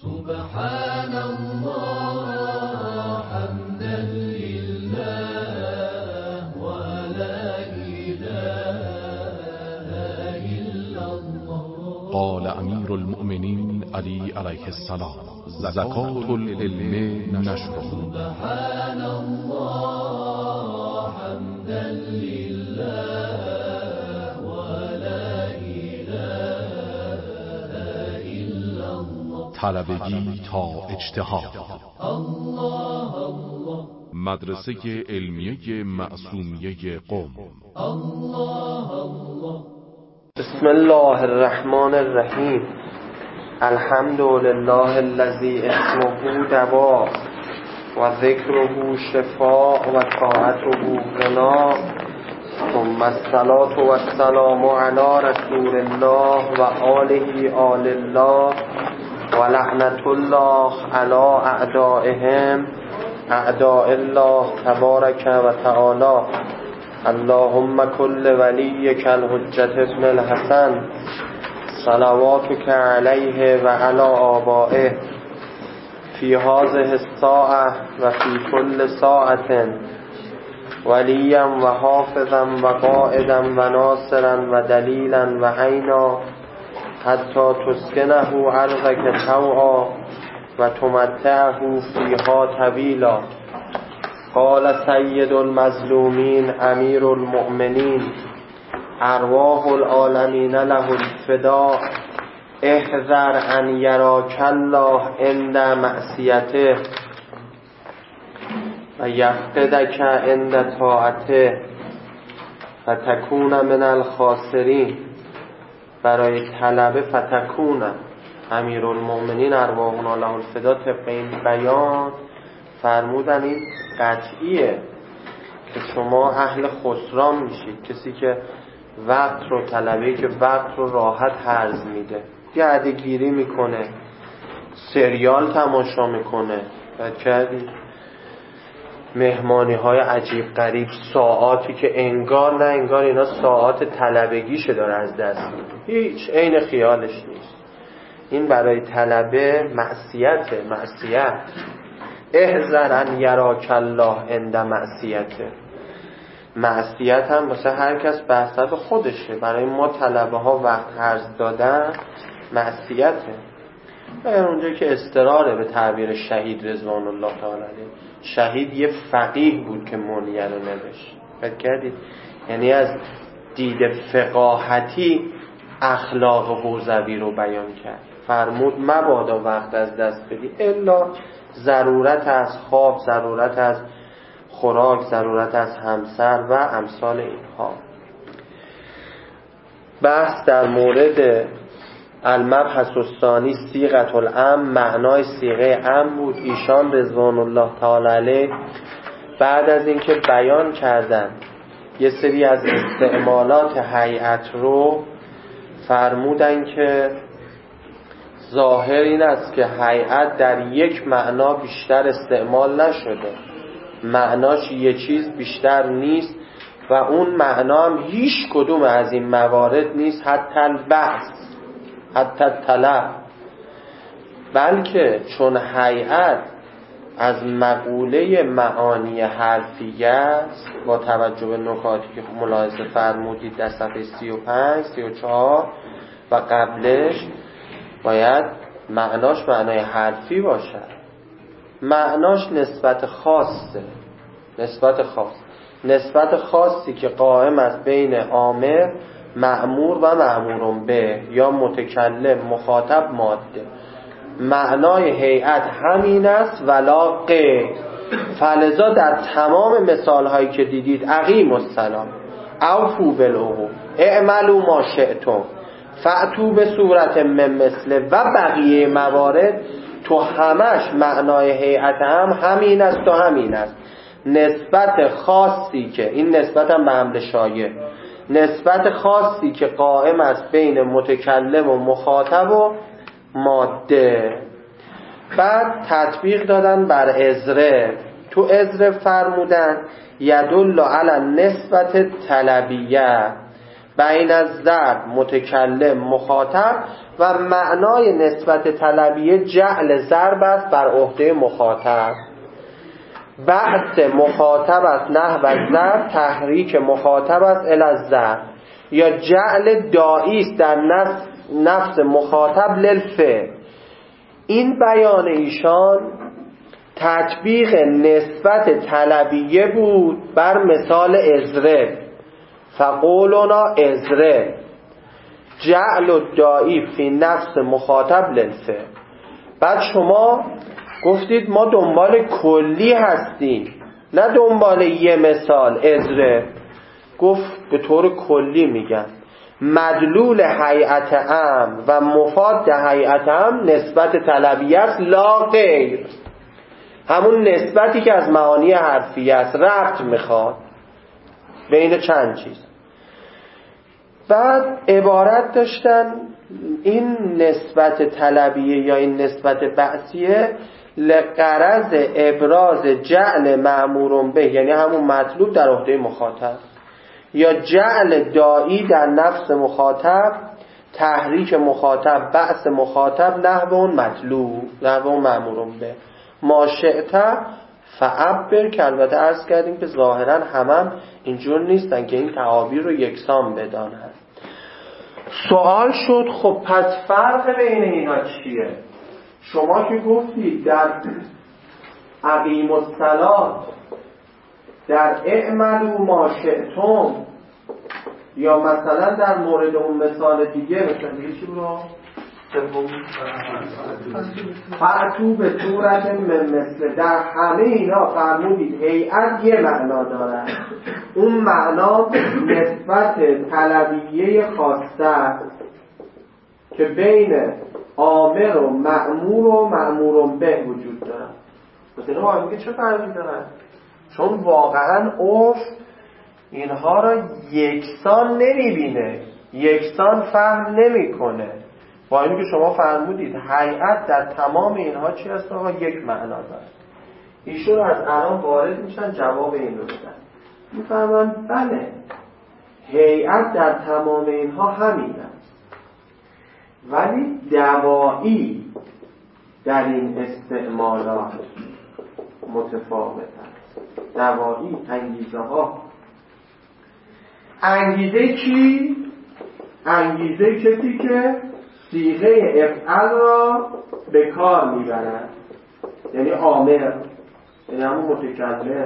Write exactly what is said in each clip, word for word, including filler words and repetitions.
سبحان الله حمدا لله ولا إله إلا الله. قال امیر المؤمنین علی علیه السلام: زکات العلم نشره. سبحان الله حمدا لله ولا إله إلا الله. طلبگی تا اجتهاد. الله الله. مدرسه علمیه معصومیه قم. الله الله. بسم الله الرحمن الرحیم. الحمد لله الذی اسمه دوا و ذکره شفاء و طاعته غنا، ثم الصلاة و السلام علی رسول الله و آله آل الله و لعنت الله علی اعدائهم اعداء الله تبارک و تعالی. اللهم كل وليك الحجة ابن الحسن صلواتك عليه وعلى آبائه في هذه الساعة وفي كل ساعة وليا وحافظا وقائدا وناصرا ودليلا وعينا حتى تسكنه أرضك طوعا وتمتعه فيها طويلا. قال سید المظلومین امیر المؤمنین ارواح العالمین له الفداء احذر ان یراک الله عند معصیته و یفقدک عند طاعته و تکون من الخاسرین. برای طلبه فتکون امیر المؤمنین ارواحنا له الفداء طبق این بیان فرمودن این قطعیه که شما اهل خسران میشید. کسی که وقت رو طلبه، که وقت رو راحت هرز میده، گردگیری میکنه، سریال تماشا میکنه، بعد کردید مهمانی های عجیب غریب، ساعاتی که انگار نه انگار اینا ساعات طلبگیشه داره از دست میده، هیچ عین خیالش نیست. این برای طلبه معصیته. معصیت احذر ان یراک الله عند معصیته. معصیت هم واسه هر کس به حسب خودشه. برای ما طلبه ها وقت هرز دادن معصیته. و اونجایی که اضطراره به تعبیر شهید رضوان الله تعالی علیه. شهید یه فقیه بود که منیر رو نوشت. فکر کردید؟ یعنی از دید فقاهتی اخلاق حوزوی رو بیان کرد. فرمود مبادا وقت از دست بدی الا ضرورت از خواب، ضرورت از خوراک، ضرورت از همسر و امثال اینها. بحث در مورد المبحث الثانی صیغة الامر، معنای صیغه امر بود. ایشان رضوان الله تعالی علیه بعد از اینکه بیان کردن یه سری از استعمالات هیئت رو، فرمودن که ظاهر این است که هیئت در یک معنا بیشتر استعمال نشده، معناش یه چیز بیشتر نیست و اون معنا هم هیچ کدوم از این موارد نیست، حتی البحث، حتی طلب، بلکه چون هیئت از مقوله معانی حرفیه است، با توجه به نکاتی که ملاحظه فرمودید در صفحه سی و پنج سی و چهار و قبلش، باید معناش معنای حرفی باشد. معناش نسبت خاصه، نسبت خاص، نسبت خاصی که قائم است بین آمر، مأمور و مأمور به، یا متکلم، مخاطب، ماده. معنای هیئت همین است ولا غیر. فلذا در تمام مثال هایی که دیدید اقیموا الصلاة، اوفوا بالعقود، اعملوا ما شئتم، فأتوا به صورت من مثله و بقیه موارد، تو همش معنای هیئت هم همین است و همین است. نسبت خاصی که این نسبت هم به امر شایع، نسبت خاصی که قائم است بین متکلم و مخاطب و ماده. بعد تطبیق دادن بر ازره. تو ازره فرمودن یدل علی نسبت طلبیه بین از ضرب متکلم مخاطب و معنای نسبت طلبیه جعل ضرب است بر عهده مخاطب. بعث مخاطب است نحو ضرب، تحریک مخاطب است الی الضرب. یا جعل داعی است در نفس, نفس مخاطب للفعل. این بیان ایشان تطبیق نسبت طلبیه بود بر مثال اضرب، فقولنا اضرب، جعل الداعی فی نفس مخاطب للفعل. بعد شما گفتید ما دنبال کلی هستیم نه دنبال یه مثال اضرب. گفت به طور کلی میگن مدلول هیئت امر و مفاد هیئت امر نسبت طلبیه است لا غیر، همون نسبتی که از معانی حرفیه است، ربط میخواد بین چند چیز. بعد عبارت داشتن این نسبت طلبیه یا این نسبت بعثیه لغرض ابراز جعل مأمور به، یعنی همون مطلوب در عهده مخاطب، یا جعل داعی در نفس مخاطب، تحریک مخاطب، بعث مخاطب نحو اون مطلوب، نحو اون مأمور به. ما شئت فعبر، که البته عرض کردیم که ظاهرا همم اینجور نیستن که این تعابیر رو یکسان بدانن. سوال شد خب پس فرق بین اینا چیه؟ شما که گفتید در اقیم الصلاة، در اعملوا ما شئتم، یا مثلا در مورد اون مثال دیگه مثلا دیگه چی بود؟ فأتوا به صورت من مثله. در همه اینا فرمودید هیئت یه معنا داره، اون معنا نسبت طلبیه خاصه است که بین آمر و مأمور و مأمور به وجود داره. مثلا ما میگه چه فرقی داره؟ چون واقعا عرف اینها را یکسان نمیبینه، یکسان فهم نمیکنه. با اینکه شما فرمودید هیئت در تمام اینها چی هست آقا؟ یک معنا داره. ایشون از الان وارد میشن جواب این رو بدن، میفرمان بله هیئت در تمام اینها همین است، ولی دوایی در این استعمالات متفاوت است. دوایی انگیزه ها، انگیزه کی؟ انگیزه کسی که صیغه افعل را به کار میبرد، یعنی آمر، یعنی همون متکلم.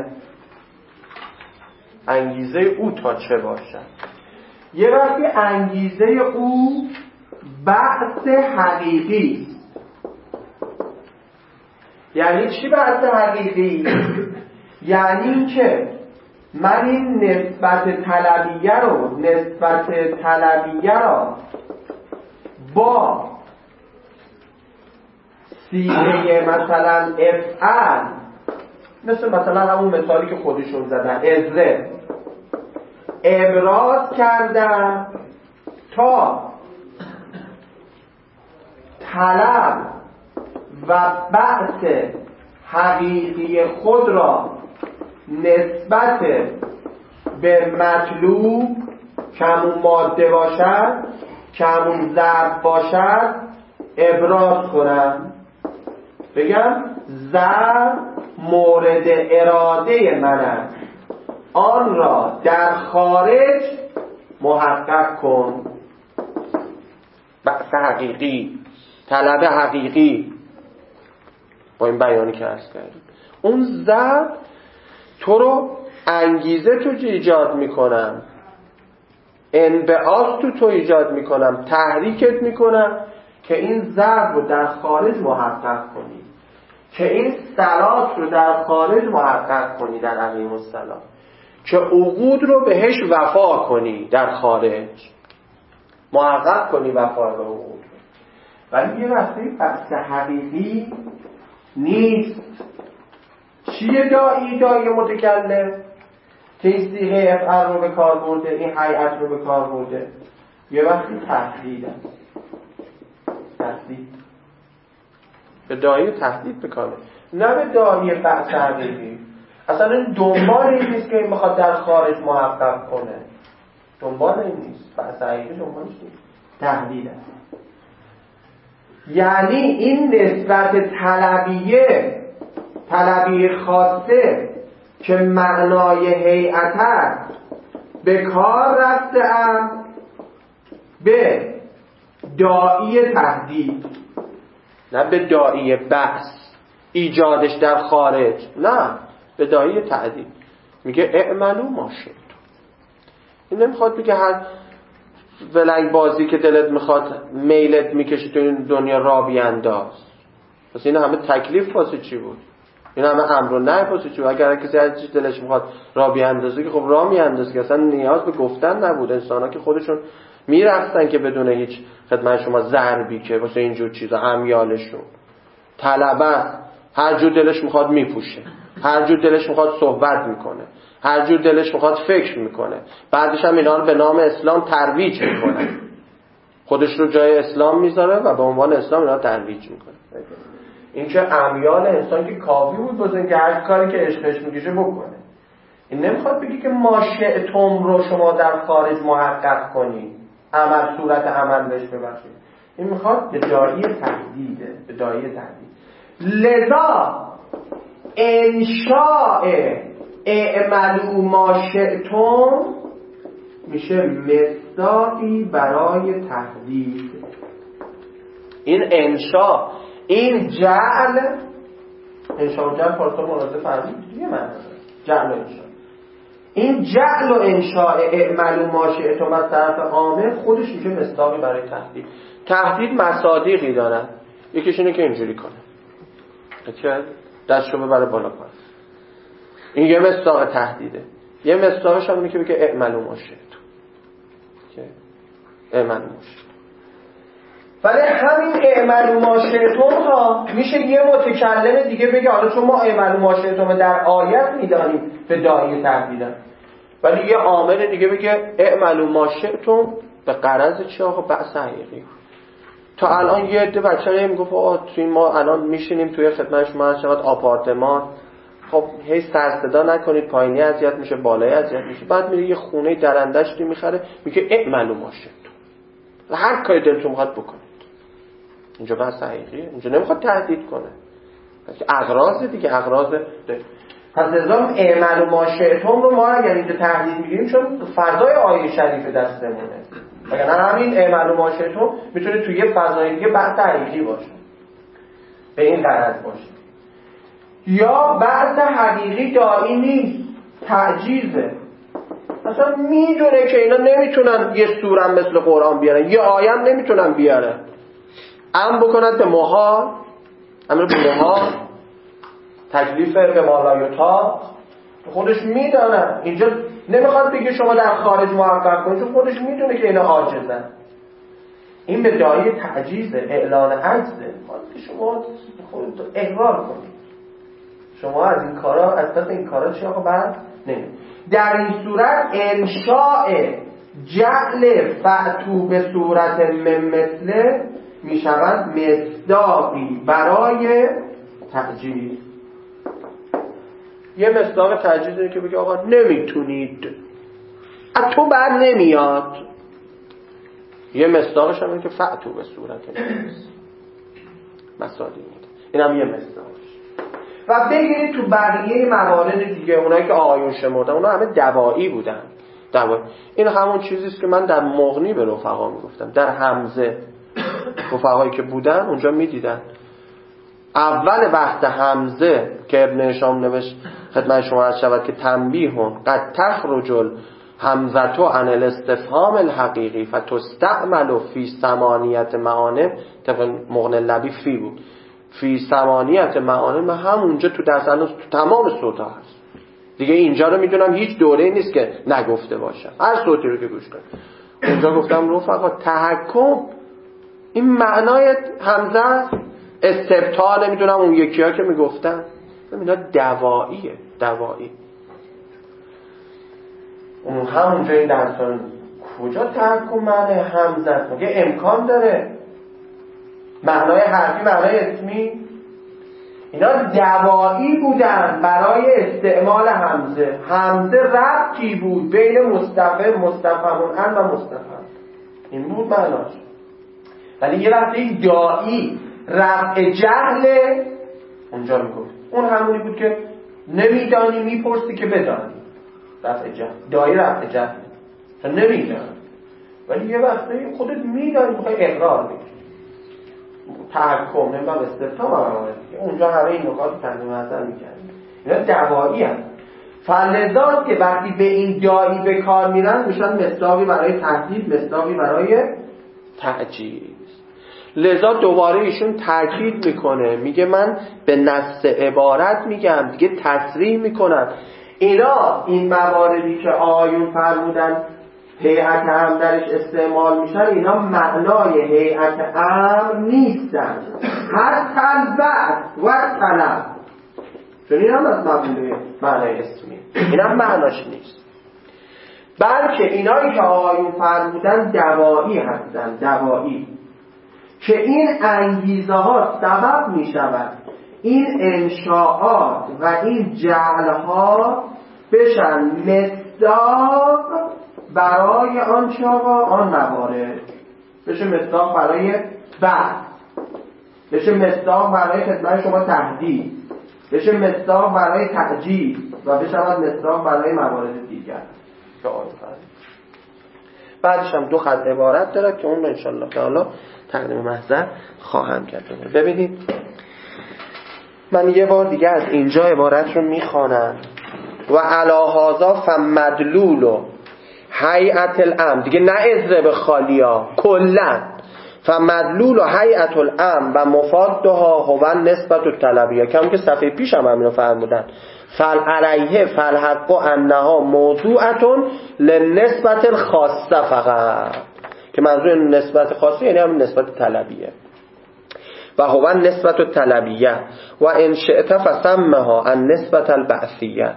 انگیزه او تا چه باشد؟ یه وقتی انگیزه او بعث حقیقی. یعنی چی بعث حقیقی؟ یعنی این که من این نسبت طلبیه رو نسبت طلبیه را با صیغه مثلا افعل، مثل مثلا همون مثالی که خودشون زدن ازره، ابراز کردم تا طلب و بعث حقیقی خود را نسبت به مطلوب که همون ماده باشد، که همون ظرف باشد ابراز کنم. بگم ظرف مورد اراده من است، آن را در خارج محقق کن. بحث حقیقی، طلب حقیقی، با این بیانی که عرض کردیم. اون ظرف تو رو انگیزه تو ایجاد میکنم، انبعاث تو تو ایجاد میکنم، تحریکت میکنم که این ظرف رو در خارج محقق کنی، که این صلات رو در خارج محقق کنی در اقیم الصلاة، که عقود رو بهش وفا کنی در خارج، محقق کنی وفا به عقود. ولی یه وقتی بحث حقیقی نیست. چیه داعی؟ داعی متکلم که این صیغه افعل رو به کار برده، این هیئت رو به کار برده. یه وقتی تهدید است، تهدید به داعی تهدید بکنه، نه به داعی بحث حقیقی. اصلا این دنبال این نیست که این بخواد در خارج محقق کنه. دنبال این نیست، بحث حقیقی دنبالش نیست، تهدید است. یعنی این نسبت طلبیه، طلبیه خاصه که معنای هیئت است به کار رفته‌ام به داعی تهدید، نه به داعی بحث ایجادش در خارج، نه به داعی تهدید. میگه اعملوا ما شئتم. این نمیخواد بگه هر ولنگ بازی که دلت میخواد میلت میکشی تو این دنیا را بیانداز. پس این همه تکلیف واسه چی بود؟ این همه امر و نهی واسه چی بود؟ اگر کسی هر چیز دلش میخواد را بیاندازه که خب را میاندازه، که اصلا نیاز به گفتن نبود. انسانا که خودشون میرفتن که بدون هیچ خدمت شما ضربی که واسه اینجور چیزا امیالشون طلبه، هر جور دلش میخواد میپوشه، هر جور دلش میخواد صحبت میکنه، هر جور دلش میخواد فکر میکنه، بعدش هم اینا رو به نام اسلام ترویج میکنه، خودش رو جای اسلام میذاره و به عنوان اسلام اینا رو ترویج میکنه. این که امیال انسان که کافی بود واسه اینکه هر کاری که عشقش میکشه بکنه. این نمیخواد بگی که ما شئتم رو شما در خارج محقق کنید، عمل صورت عمل بهش ببخشید. این میخواد به داعی تهدیده، به داعی تهدید. لذا انشاء اعملوا ما شئتم میشه مصداقی برای تهدید. این انشاء، این جعل، انشاء و جعل پارسال ملاحظه فرمودید دیگه، من جعل و انشاء، این جعل و انشاء اعملوا ما شئتم از طرف عامه خودش میشه مصداقی برای تهدید. تهدید مصادیقی دارن، یکیش اینه که اینجوری کنه که دستشو ببره بالا پاس، این یه مصداق تهدیده. یه مصداقش هم اینه که بگه اعملوا ما شئتم، که اعملوا ما شئتم. ولی همین اعملوا ما شئتم ها میشه یه متکلم دیگه بگه حالا چون ما اعملوا ما شئتم در آیت میدانیم به داعی تهدیدن، ولی یه عامل دیگه بگه اعملوا ما شئتم به غرض چی؟ آقا بحث حقیقی. تا الان یه عده بچه‌ها میگفت آقا توی ما الان میشینیم توی خدمت شما هر شود آپارتمان، خب هی سر صدا نکنید، پایینی اذیت میشه، بالایی اذیت میشه. بعد میره یه خونه درندشتی میخره میگه اعملوا ما شئتم و هر کاری دلتون میخواد بکنید. اینجا بحث حقیقیه، اینجا نمیخواد تهدید کنه، اغراض دیگه، اغراض ده. پس نظام اعملوا ما شئتم رو ما اگر اینجا تهدید میگیریم چون فضای آیه شریف دستمونه، وگرنه همین اعملوا ما شئتم میتونه توی یه فضای دیگه بحث حقیقی باشه، به این غرض باشه. یا بحث حقیقی داعی نیست، تعجیزه. اصلا میدونه که اینا نمیتونن یه سورم مثل قرآن بیارن، یه آیم نمیتونن بیارن، ام بکنن به محال، امر به محال، تکلیف به مالایوتا، خودش میدانن. اینجا نمیخواد بگه شما در خارج محقق کنید، چون خودش میدونه که اینا عاجزن. این به داعی تعجیزه، اعلان عجزه، خواهد که شما خودتون اقرار کنید. شما از این کارا، از پس این کارا چی آقا بعد نمید. در این صورت انشاء جعل فأتو به صورت مثله می شود مصداقی برای تعجیز. یه مصداق تعجیز اینه که بگه آقا نمیتونید، از تو بر نمیاد. یه مصداقش هم اینه که فأتو به صورت مثالی میده، این هم یه مصداقش. و بگیرید تو بقیه موارد دیگه، اونایی که آقایون شمردن اونا همه دوایی بودن. دوایی. این همون چیزیست که من در مغنی به رفقا میگفتم، در حمزه رفقایی که بودن اونجا میدیدن اول وقت حمزه که ابن هشام نوشت خدمت شما عرض شود که تنبیهون قد تخرج حمزتو عن الاستفهام الحقیقی فتستعمل فی ثمانیت معانم، طبق مغنی لبی فی بود، فی ثمانیت معانم همونجا تو درس الان تو تمام صوت ها هست دیگه. اینجا رو میدونم هیچ دوره نیست که نگفته باشم، هر صوتی رو که گوش کنم. اونجا گفتم رفقا تحکم این معنای حمزه استبطال، نمیدونم اون یکی ها که میگفتن اینا دواییه، دوایی. اون همونجا این درستان کجا تحکم معنی حمزه است؟ مگه امکان داره معنای حرفی معنای اسمی؟ اینا دوایی بودن برای استعمال همزه. همزه ربطی بود بین مستفهم مستفهمون ان و مستفهم، این بود معناش. ولی یه وقتی دایی رفع جهل اونجا میگفت اون همونی بود که نمیدانی میپرسی که بدانی، رفع جهل. دایی رفع جهل تو نمیدانی، ولی یه وقتی خودت میدانی میخوای اقرار بکنی، تحکم نمیدونم استفتام هم اونجا همه این نکات تنظیم نظر میکنی. اینا دوایی هم فلذات که وقتی به این دایی به کار میرن میشن مصداقی برای تهدید، مصداقی برای تعجیز. لذا دوباره ایشون تاکید میکنه، میگه من به نص عبارت میگم دیگه، تصریح میکنم اینا این مواردی که آیون فرمودن هیئت امر درش استعمال میشن، اینا معنای هیئت امر نیستن، حتی البعث و طلب، چون این هم از معنای معنای اسمی، این هم معناش نیست، بلکه اینایی که آیون فرمودن دوایی هستن، دوایی که این انگیزه ها سبب میشود این انشاءات و این جعل ها بشن مصداق برای آن چاوا آن موارد، بشه مصداق برای بعد، بشه مصداق برای خدمت شما تهدید، بشه مصداق برای تعجیز و بشه مصداق برای موارد دیگر که آن فرد. بعدش هم دو خط عبارت داره که اون رو انشالله تعالی تقدیم محضر خواهم کرد. ببینید من یه بار دیگه از اینجا عبارت رو میخوانم. و علا هذا فمدلول هیئت الامر، دیگه نه اضرب خالیا، کلا فمدلول هیئت الامر و مفادها هو نسبت الطلبیه، که هم که صفحه پیش هم همین رو فرمودن، فل علیه فل حق انها موضوعتون لنسبت الخاصه، فقط که منظور نسبت خاصه یعنی هم نسبت طلبیه، و هو نسبت الطلبیه و ان شئت فسمها ان نسبت البعثیه.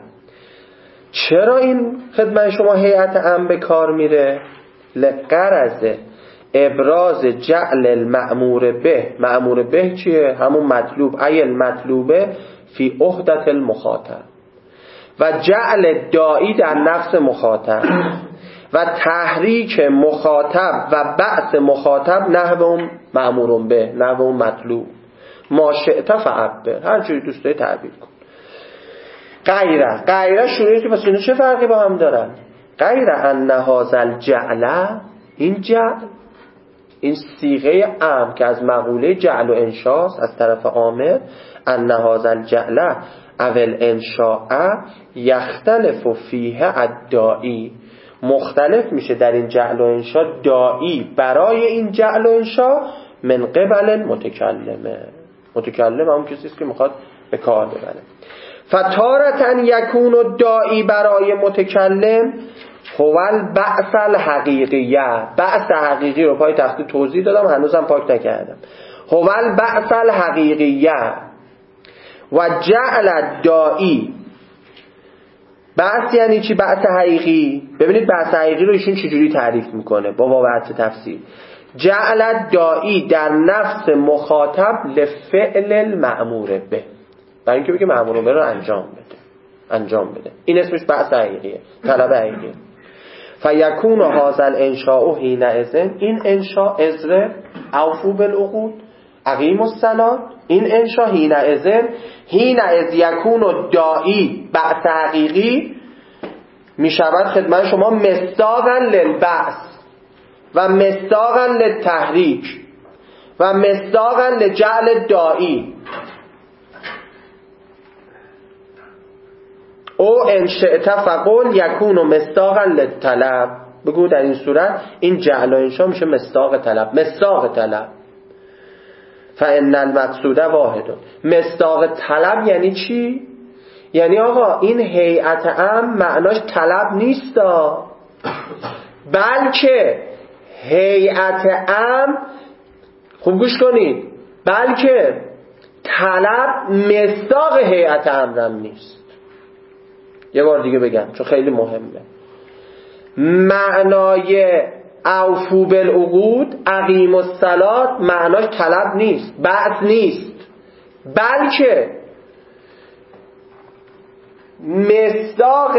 چرا این خدمت شما هیئت امر به کار میره؟ لغرض ابراز جعل المأمور به، مأمور به چیه؟ همون مطلوب، ای المطلوبه فی عهدت المخاطب، و جعل داعی در نفس مخاطب، و تحریک مخاطب و بعث مخاطب نحو اون مأمور به، نحو اون مطلوب، ما شئت فعبر، هر جوری دوست داری تعبیر کن. غیره غیره شروعی که پس اینا چه فرقی با هم دارن؟ غیر ان هذا الجعل، این جعل، این صیغه امر که از مقوله جعل و انشاست از طرف عامر، ان هذا الجعل اول انشاء یختلف فیه الداعی، مختلف میشه در این جعل و انشاء داعی برای این جعل و انشاء من قبل متکلمه، متکلم همون کسی است که میخواد به کار ببره. فتارتن یکون الداعی برای متکلم هو البعث الحقیقیه، بعث حقیقی رو پای تخت توضیح دادم هنوزم پاک نکردم. هو البعث الحقیقیه و جعل الداعی، بعث یعنی چی؟ بعث حقیقی. ببینید بعث حقیقی رو ایشون چجوری تعریف میکنه با واقعیت تفسیر. جعل الداعی در نفس مخاطب لفعل المأمور به، برای اینکه بگه مأمور به رو انجام بده، انجام بده، این اسمش بعث حقیقیه، طلب حقیقیه. فیکون هذا الانشاء حینئذ، این انشاء ازر اوفو بالعقود اقیم الصلاة، این انشاء حینئذ، حینئذ یکون الداعی بعث حقیقی می شود خدمت شما مصداقا للبعث و مصداقا للتحریک و مصداقا لجعل الداعی. او ان شئت فقل یکون مصداقا للطلب، بگو در این صورت این جعل و انشاء میشه مصداق طلب، مصداق طلب. فان المقصود واحد، مصداق طلب یعنی چی؟ یعنی آقا این هیئت امر معناش طلب نیستا، بلکه هیئت امر، خوب گوش کنید، بلکه طلب مصداق هیئت امرم نیست. یه بار دیگه بگم چون خیلی مهمه. معنای اوفو بالعقود اقیم الصلاة معناش طلب نیست، بعث نیست، بلکه مصداق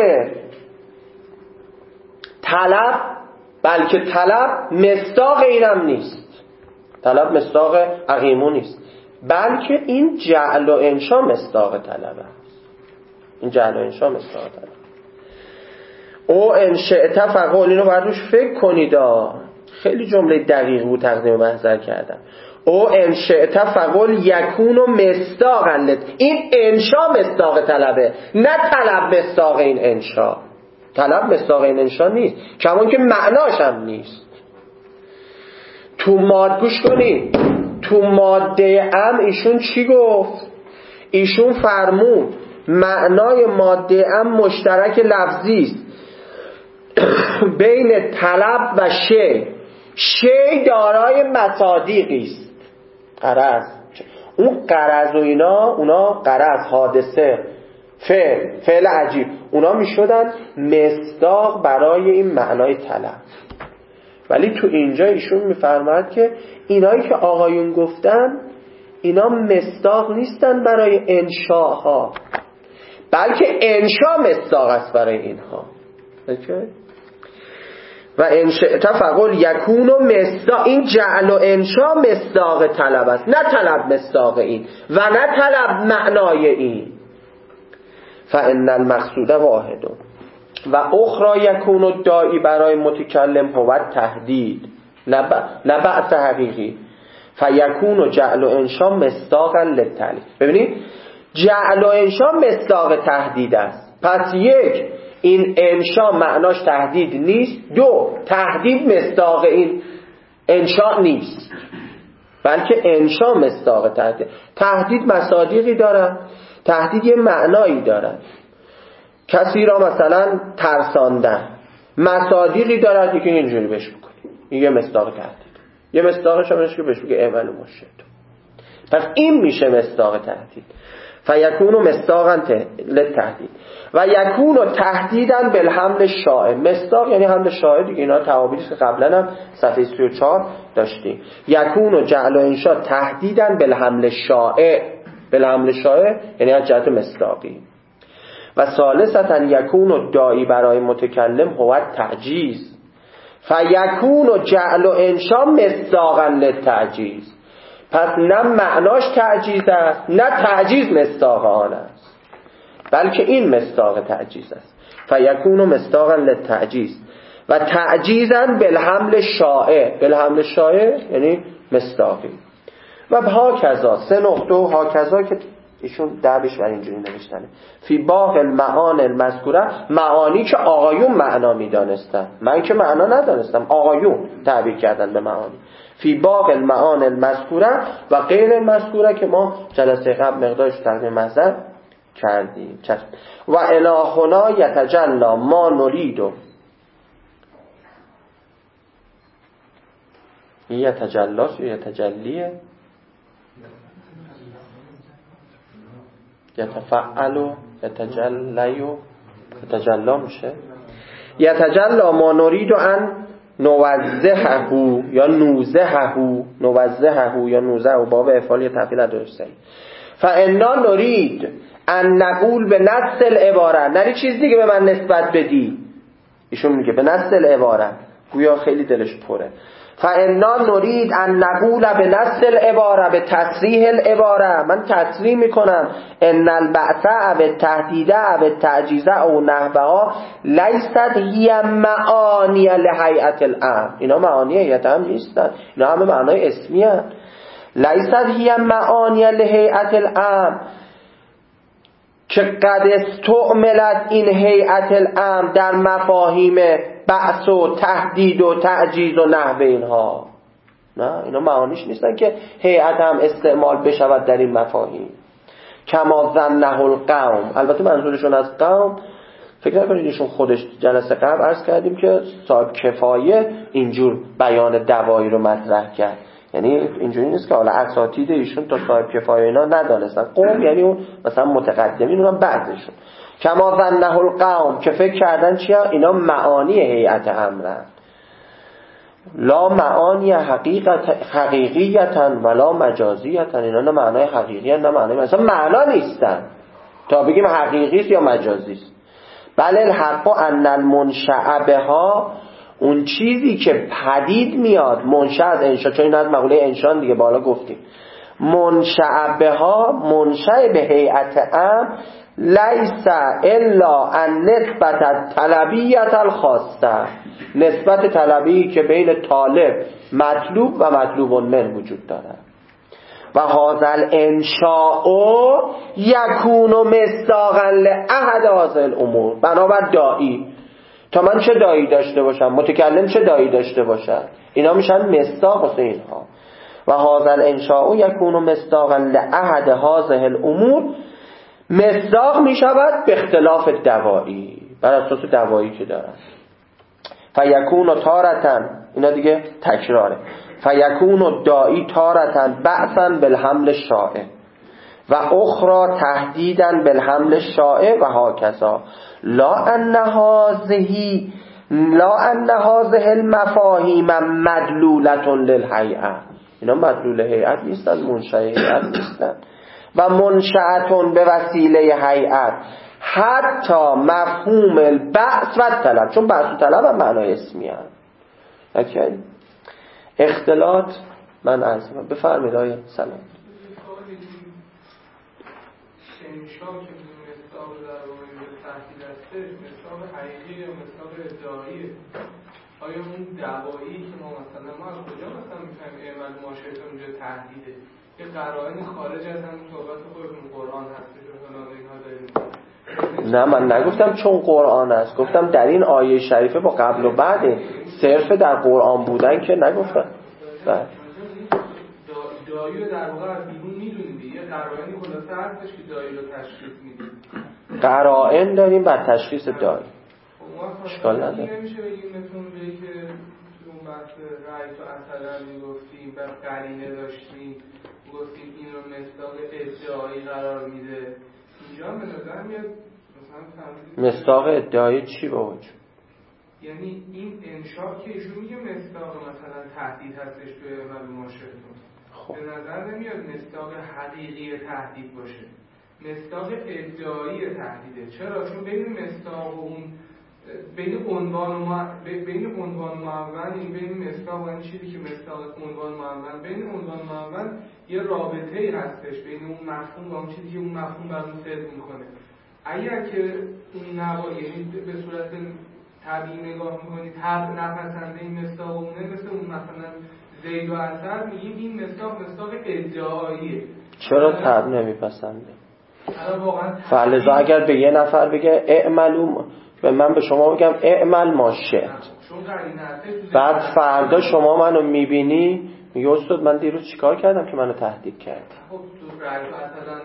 طلب، بلکه طلب مصداق اینم نیست. طلب مصداق عقیمو نیست، بلکه این جعل و انشا مصداق طلب است. این جعل و انشا مصداق طلب. او انشأت فقل، اینو باید روش فکر کنید. خیلی جمله دقیق بود تقدیم محضر کردم. او انشأت فقل یکون و مصداقا لت، این انشا مصداق طلبه، نه طلب مصداق این انشا. طلب مصداق این انشا نیست، کمان که معناش هم نیست. تو ماد گوش کنید، تو ماده ام ایشون چی گفت؟ ایشون فرمود معنای ماده ام مشترک لفظی است بین طلب و شی. شی دارای مصادیقی است. غرض، اون غرض و اینا، اونا غرض، حادثه، فعل، فعل عجیب، اونا می شدن مصداق برای این معنای طلب. ولی تو اینجا ایشون میفرماید که اینایی که آقایون گفتن اینا مصداق نیستن برای انشاها، بلکه انشا مصداق است برای اینها. و انشأت فقل یکون و مصداق، این جعل و انشا مصداق طلب است، نه طلب مصداق این و نه طلب معنای این. فان المقصود واحد و اخرى یکون الداعی برای متکلم هو تهدید نه بعث حقیقی. فیکون و جعل و انشا مصداقا للتعلیل. ببینید جعل و انشا مصداق تهدید است. پس یک، این انشا معناش تهدید نیست. دو، تهدید مصداق این انشا نیست، بلکه انشا مصداق تهدید. تهدید مصادیقی دارد، تهدید یه معنایی دارد. کسی را مثلا ترساندن مصادیقی دارد، یکی اینجوری بهش بکنی، این یه مصداق تهدید. یه مصداقش هم که بهش بگه اعملوا ما شئتم. پس این میشه مصداق تهدید. فیکون مصداقا للتهدید و یکون تهدیدا بالحمل الشائع. مصداق یعنی حمل شائع دیگه، اینا تعابیری که قبلا هم صفحه سی و چهار داشتیم. یکون جعل و انشا تهدیدا بالحمل الشائع. بالحمل الشائع یعنی از جهت مصداقی. و ثالثاً یکون الداعی برای متکلم هو تعجیز. فیکون جعل و انشا مصداقا للتعجیز. پس نه معناش تعجیز است، نه تعجیز مصداق آن است، بلکه این مصداق تعجیز است. فیکون مصداقا للتعجیز و تعجیزا بالحمل شائع. بالحمل شائع یعنی مصداقی. و هاکذا سه نقطه و هاکذا که ایشون دعبش بر اینجوری نوشتنه. فی باق المعان المذکوره، معانی که آقایون معنا میدانستن، من که معنا ندانستم، آقایون تعبیر کردن به معانی. فی باق المعان المذکوره و غیر المذکوره که ما جلسه قبل مقدارش تقدیم محضر کردیم. و الهنا یتجلی ما نرید. یتجلاس یا یتجلیه یتفعل و یتجلی و یتجلا میشه. یتجلا ما نرید ان نوزهه یا نوزهه نوزهه یا نوزهه باب افعال تفعیل درسته. فانا نرید ان نقول به نص العباره، نری چیز دیگه به من نسبت بدی. ایشون میگه به نص العباره، گویا خیلی دلش پره. فانا نرید ان نقول به نص العباره، به تصریح العباره، من تصریح میکنم ان البعث و التهدید و التعجیز او نحوها لیست هی معانی لهیئت الامر. اینا معانی هیئت امر نیستن، اینا همه معنای اسمی هستند. لیست هی معانی لهیئت الامر که قد استعملت این هیئت الامر در مفاهیم بعث و تهدید و تعجیز و نحو اینها. نه، اینا معانیش نیستن که هیئت هم استعمال بشود در این مفاهیم. کما ظنه القوم، البته منظورشون از قوم فکر نکنید ایشون خودش جلسه قبل عرض کردیم که صاحب کفایه اینجور بیان دوایی رو مطرح کرد. یعنی اینجوری نیست که حالا اساتید ایشون تا صاحب کفایه اینا ندانستن. قوم یعنی اون مثلا متقدمین، اونم بعدشون. کما ظنه القوم، که فکر کردن چیا؟ اینا معانی هیئت امرن، لا معانی حقیقت حقیقیتن ولا مجازیتن. اینا نه معنای حقیقی هن، نه معنای مثلا معنا نیستن. تا بگیم حقیقی است یا مجازی است. بله الحق ان المنشأ بها، اون چیزی که پدید میاد، منشأ از انشا، چون این از مقوله انشان دیگه بالا گفتیم، منشأ بها، منشأ به هیئت امر، لیس الا ان نسبت طلبیت الخاصه، نسبت طلبی که بین طالب مطلوب و مطلوب من وجود دارد. و هذا الانشاء یکون مصداقا لاحد هذه الامور، بنابر داعی، تا من چه داعی داشته باشم، متکلم چه داعی داشته باشد، اینا میشن مصداق واسه اینها. و هذا الانشاء یکون مصداقا لاحد هذه الامور، مصداق میشود به اختلاف دواعی، بر اساس دواعی که دارن. فیکون تارتن، اینا دیگه تکراره، فیکون داعی تارتن بعثا بالحمل شائع و اخرى تهدیدا بالحمل شائع و هاکذا، لا ان هذه لا ان هذه المفاهیم مدلولة للهیئه، اینا مدلول هیئت نیستن، منشأ هیئت نیستن. و منشأتون به وسیله هیئت، حتی مفهوم البعث و طلب، چون بعث و طلب هم معنای اسمی هم. اوکی؟ اختلاط من عرض کنم. بفرمایید آقای سلام. انشاء که مصداق در مورد تحصیل هستش، مصداق حقیقی یا مصداق ادعایی؟ آیا اون دعوایی که ما مثلا ما از کجا مثلا میفهمیم اعمال معاشرت اونجا تهدیده؟ یه قرائن خارج از همین صحبت خودتون قرآن هستش و فلان اینها داریم؟ نه من نگفتم چون قرآن است، گفتم در این آیه شریفه با قبل و بعد صرف در قرآن بودن که نگفتم. بله دایی رو در واقع از بیرون میدونید، یه قرائنی خلاصه هستش که دایی رو تشخیص میدید. قرائن داریم بر تشخیص دایی. اشکال نداره. نمیشه بگیم مثلا به که تو اون بحث رأی تو اصلا میگفتیم بعد قرینه داشتیم گفتیم این رو مصداق ادعایی قرار میده، اینجا به نظر میاد مثلا فهمیدید مصداق ادعایی چی بود؟ یعنی این انشاء که ایشون میگه مصداق مثلا تهدید هستش توی عمل معاشرتون، به نظر نمیاد مصداق حقیقی تهدید باشه، مصداق ادعایی تهدیده. چرا؟ چون بین مصداق و اون بین عنوان و مع... بین عنوان و معون، این بین مصداق و این چیزی که مصداق عنوان معون، بین عنوان و معون یه رابطه‌ای هستش بین اون مفهوم و اون چیزی که اون مفهوم برام صدق میکنه. اگر که اون نوا، یعنی به صورت طبیعی نگاه میکنید طبع نپسنده این مصداق اونه، مثل اون مثلا زید و اسد میگیم این مصداق مصداق ادعاییه. چرا طبع نمیپسنده؟ واقعا فلذا اگر به یه نفر بگه اعملوا، به من به شما بگم اعمل ما شئت، بعد فردا شما منو میبینی میگه استاد من دیروز چیکار کردم که منو تهدید کرد؟ خب تو رأی اصلا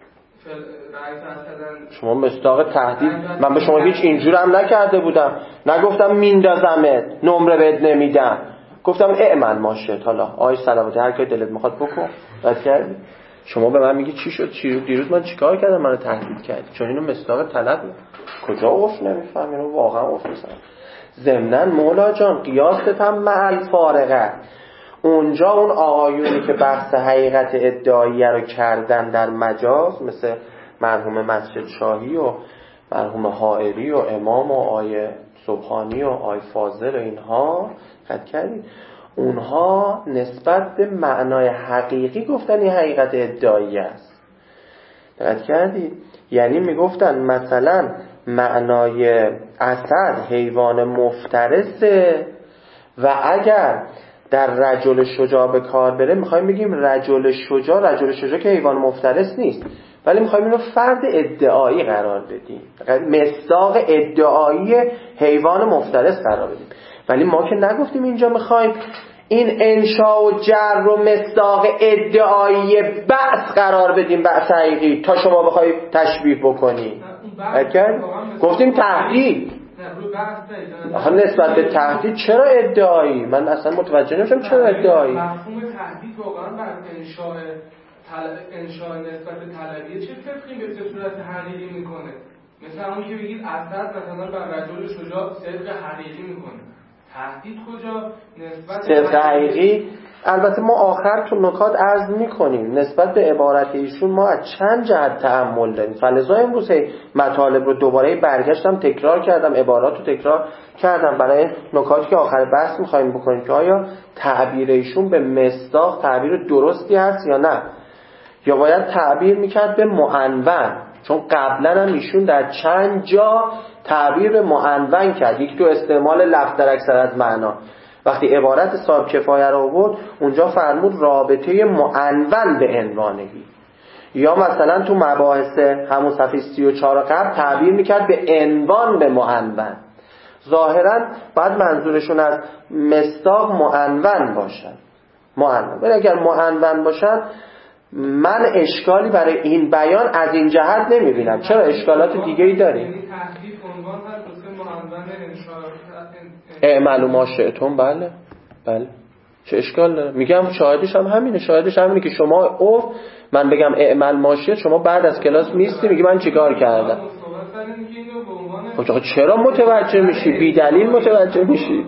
شما مصداق تهدید، من به شما هیچ اینجور هم نکرده بودم، نگفتم میندازمت، نمره بهت نمیدم، گفتم اعمل ما شئت، حالا آی صلواتی هر کاری دلت میخواد بکن. بعد کردی شما به من میگی چی شد، چی دیروز من چیکار کردم منو تهدید کردی؟ چون اینو مصداق طلب کجا عرف نمیفهم، اینو واقعا عرف نیست. ضمناً مولا جان قیاست هم مع الفارقه، اونجا اون آقایونی که بحث حقیقت ادعایی رو کردن در مجاز، مثل مرحوم مسجد شاهی و مرحوم حائری و امام و آیه سبحانی و آیه فاضل و اینها، قد کردید اونها نسبت به معنای حقیقی گفتن این حقیقت ادعایی است. قد کردید یعنی میگفتن مثلا معنای اسد حیوان مفترسه و اگر در رجل شجاع به کار بره میخوایم بگیم رجل شجاع، رجل شجاع که حیوان مفترس نیست، ولی میخوایم اینو فرد ادعایی قرار بدیم، مصداق ادعایی حیوان مفترس قرار بدیم. ولی ما که نگفتیم اینجا میخوایم این انشاء و جر رو مصداق ادعایی بعث قرار بدیم، بعث حقیقی، تا شما بخوای تشبیه بکنی. گفتیم تهدید. آخه نسبت به تهدید چرا ادعایی؟ من اصلا متوجه نمیشم چرا ادعایی. مفهوم تهدید واقعا بر انشاء طلب، انشاء نسبت طلبیه چه فقهی به صورت حقیقی میکنه؟ مثلا اون که بگید اسد مثلا بر رجل شجاع صدق حقیقی میکنه، تهدید کجا؟ نسبت صدق حقیقی البته ما آخر تو نکات عرض میکنیم نسبت به عبارت ایشون ما از چند جهت تأمل داریم، فلذا امروز مطالب رو دوباره برگشتم تکرار کردم، عبارات رو تکرار کردم برای نکاتی که آخر بحث میخوایم بکنیم که آیا تعبیر ایشون به مصداق تعبیر درستی هست یا نه، یا باید تعبیر میکرد به معنون، چون قبلا هم ایشون در چند جا تعبیر به معنون کرد. یک تو استعمال لفظ در اکثر از معنا، وقتی عبارت صاحب کفایه رو آورد اونجا فرمود رابطه معنون به عنوانگی، یا مثلا تو مباحث همون صفحه سی و چهار قبل تعبیر میکرد به عنوان به معنون. ظاهرا باید منظورشون از مصداق معنون باشن، معنون. ولی اگر معنون باشن من اشکالی برای این بیان از این جهت نمیبینم. چرا اشکالات دیگه ای داریم؟ اعملوا ما شئتم. بله بله چه اشکال داره؟ میگم شاهدش هم همینه، شاهدش همینه که شما اوف من بگم اعمل ما شئت، شما بعد از کلاس میستی میگی من چیکار کردم. خب چرا متوجه میشی؟ بی دلیل متوجه میشی.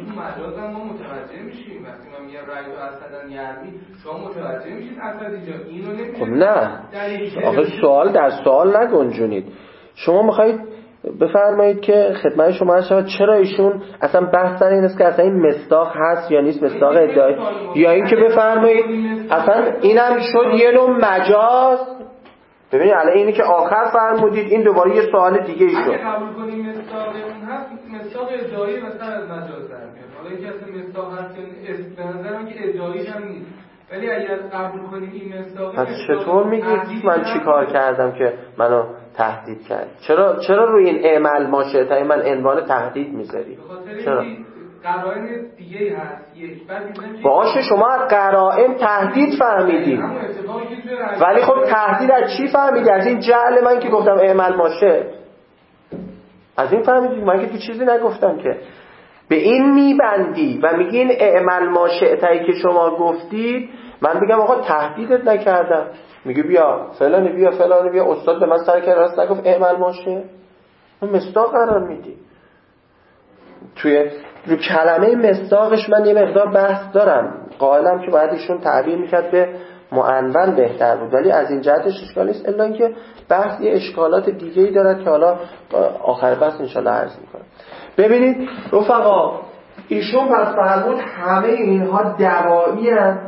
خب نه، آخه سوال در سوال نگنجونید. شما میخواید بفرمایید که خدمت شما شد چرا ایشون اصلا بحث سر این است که اصلا این مصداق هست یا نیست، مصداق ادعایی، یا این که بفرمایید اصلا اینم شد یه نوع مجاز. ببینید الان اینی که آخر فرمودید این دوباره یه سوال دیگه ای شد. اگه قبول کنیم مصداق اون هست، مصداق ادعایی و سر از مجاز در میاد. حالا اینکه اصلا مصداق هست که به نظرم که ادعایی هم نیست، ولی اگر قبول کنیم این مصداق، پس چطور میگید من چی کار کردم که منو تهدید کرد؟ چرا چرا روی این اعمال ما شئت من عنوان تهدید میذاری؟ چرا؟ قرائن دیگه هست. یک بعد باشه شما از قرائن تهدید فهمیدید، ولی خب تهدید از چی فهمیدی؟ از این جعل من که گفتم اعمال ما شئت، از این فهمیدید؟ من که چیزی نگفتم که. به این میبندی و میگین اعمال ما شئتایی که شما گفتید، من بگم آقا تهدیدت نکردم، میگه بیا فلانی بیا فلانی بیا، استاد به من سر کرد راست نگفت اعمال ما شئت، اون مصداق قرار میدی. توی رو کلمه مصداقش من یه مقدار بحث دارم، قائلم که باید ایشون تعبیر میکرد به معنون بهتر بود، ولی از این جهتش اشکال نیست، الا اینکه بحث یه اشکالات دیگه‌ای دارد که حالا آخر بحث انشالله عرض میکنم. ببینید رفقا، ایشون پس فرمود همه اینها دوایی هست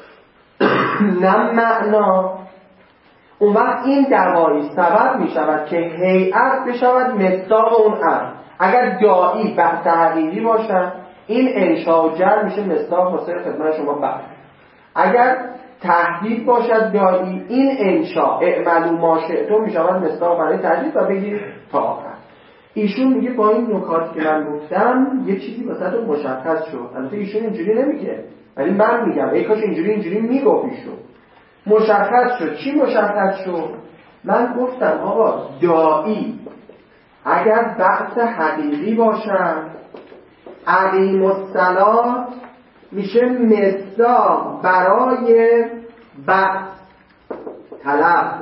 نه معنا. اون وقت این دوایی سبب میشود که هیئت بشود مصداق اون امر. اگر داعی بحث حقیقی باشن این انشاء و جر میشه مصداق واسه خدمت شما بحث. اگر تهدید باشد داعی این انشاء اعملوا ما شئتم میشود مصداق برای تهدید و بگید تا آخر. ایشون میگه با این نکاتی که من گفتم یه چیزی واسه مشخص شد. البته ایشون اینجوری نمیگه ولی من میگم ای کاش اینجوری اینجوری میگفت ایشون. مشخص شد. چی مشخص شد؟ من گفتم آقا داعی اگر بحث حقیقی باشن عقیم الصلاة میشه مصداق برای بحث طلب.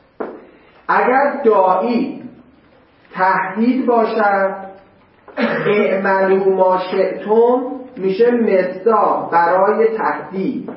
اگر داعی تهدید باشد اعملوا ما شئتم میشه مصداق برای تهدید.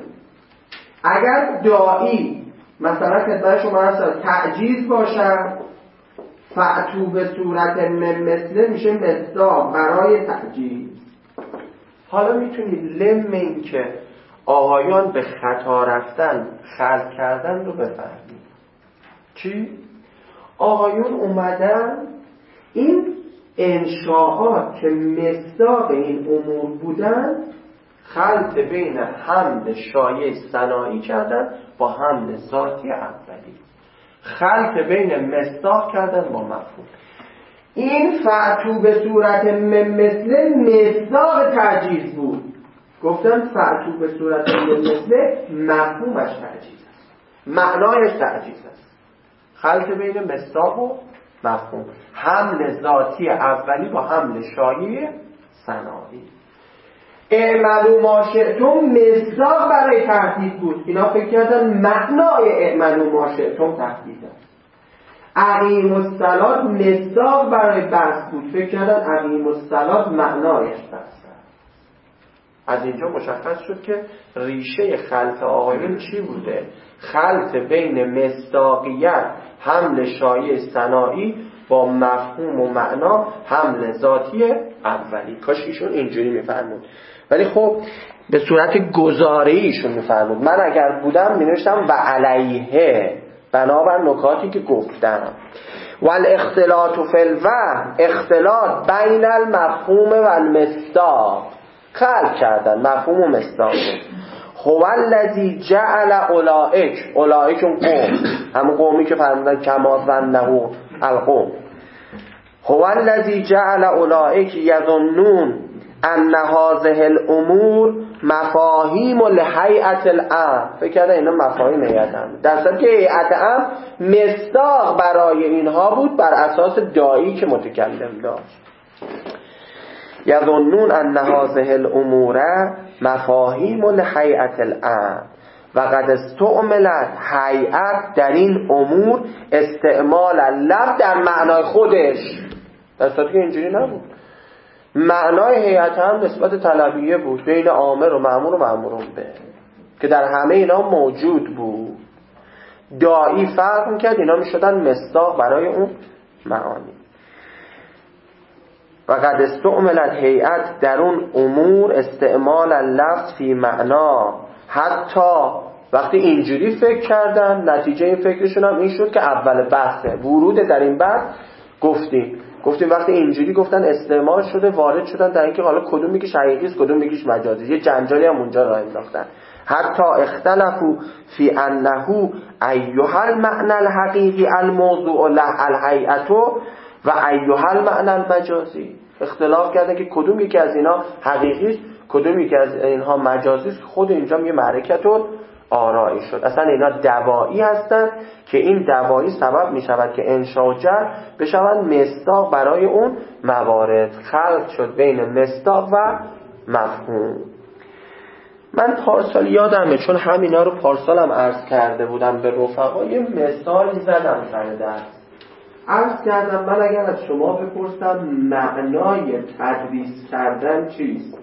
اگر داعی مثلا خدمت شما هست تعجیز باشد فأتوا به صورت من مثله میشه مصداق برای تعجیز. حالا میتونید لم این که آقایان به خطا رفتن خلق کردن رو بفهمید. چی؟ آقایون اومدن این انشاءات که مصداق این امور بودن خلط بین حمل شایع ثنایی کردن با حمل ذاتی اولی، خلط بین مصداق کردن با مفهوم. این فأتوا به صورت من مثله مصداق تعجیز بود. گفتم فأتوا به صورت من مثله مفهومش تعجیز است، معنایش تعجیز است. خلط بین مصداق و مفهوم، حمل ذاتی اولی با حمل شایع ثنایی. اعملوا ما شئتم مصداق برای تهدید بود. اینا فکر کردن معنای اعملوا ما شئتم تهدید است. عقیم الصلاة مصداق برای بحث بود. فکر کردن عقیم الصلاة معنایش بحث است. از اینجا مشخص شد که ریشه خلط آقایون چی بوده؟ خلط بین مصداقیت، حمل شایع صناعی با مفهوم و معنا، حمل ذاتی اولی. کاش ایشون اینجوری میفرمود، ولی خب به صورت گزاره‌ای ایشون میفرمود. من اگر بودم مینوشتم و علیه، بنابر نکاتی که گفتم. والاختلاط فی الوهم، اختلاط بین المفهوم و المصداق، خلط کردن مفهوم و مصداق. هو الذی جعل اولئک، اولئک اون قوم، همون قومی که فرمودن کما ظنه القوم، هو الذی جعل اولئک یظنون ان هذه الامور مفاهیم لهیئة الامر. فکر کردن اینا مفاهیم هیئت امر، در صورتی که هیئت امر مصداق برای اینها بود بر اساس داعی که متکلم داشت. یظنون ان هذه الامور مفاهیم لهیئة الامر و قد استعملت هیئت در این امور استعمال لفظ در معنای خودش، در صورتی که اینجوری نبود. معنای هیئت هم نسبت طلبیه بود بین آمر و مأمور و مأمورون به، که در همه اینا موجود بود. داعی فرق میکرد، اینا میشدن مصداق برای اون معانی. و قد استعملت هیئت در اون امور استعمال لفظ فی معنا. حتی وقتی اینجوری فکر کردن، نتیجه این فکرشون هم این شد که اول بحثه ورود در این بحث گفتیم گفتیم وقتی اینجوری گفتن استعمال شده، وارد شدن در اینکه حالا کدوم میگیش حقیقی است کدوم میگیش مجازی، یه جنجالی هم اونجا راه انداختن. حتی اختلفوا فی انه ایها المعنى الحقیقی الموضوع له الهیئه و ایها المعنى المجازی. اختلاف کردن که کدوم یکی از اینا حقیقی است کدوم یکی از اینها مجازی است. خود اینجا یه معرکت آرایی شد. اصلا اینا دوایی هستن که این دوایی سبب می شود که انشاء و جر بشوند مصداق برای اون موارد. خلط شد بین مصداق و مفهوم. من پارسال یادمه، چون همینا رو پارسالم عرض کرده بودم به رفقا، یه مثالی زدم سر درس. عرض کردم من اگر از شما بپرسم معنای تدریس کردن چیست؟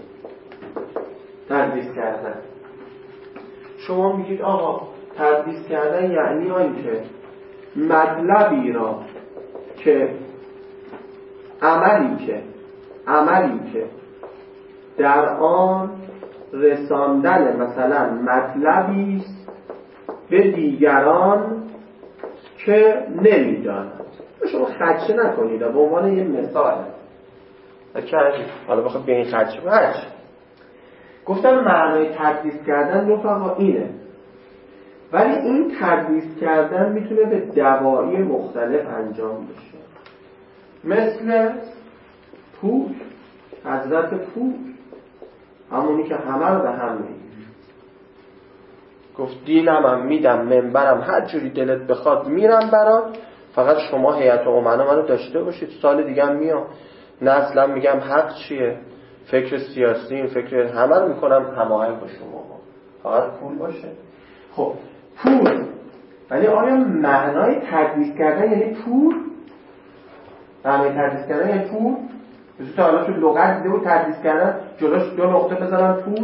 تدریس کردن، شما میگید آقا تدریس کردن یعنی آنکه مطلبی را که عملی که عملی که در آن رساندن مثلا مطلبی است به دیگران که نمیدانند. شما خدشه نکنید به عنوان یه مثال کردید، حالا بخواد به این خدشه باشه. گفتم معنای تدریس کردن رفقا اینه، ولی این تدریس کردن میتونه به دواعی مختلف انجام بشه. مثل پول، حضرت پول، همونی که همه رو به هم میگیره. گفت دینم هم میدم، منبرم هر جوری دلت بخواد میرم برات، فقط شما هیئت امنا منو داشته باشید. سال دیگه هم میام، نه اصلا میگم حق چیه، فکر سیاسی این فکر همه رو میکنم هماهنگ با شما، فقط پول باشه. خب پول، ولی آیا معنای تدریس کردن یعنی پول؟ معنای تدریس کردن یعنی پول؟ بسید تا حالا تو لغت دیده بود تدریس کردن جلوش دو نقطه بزنن پول؟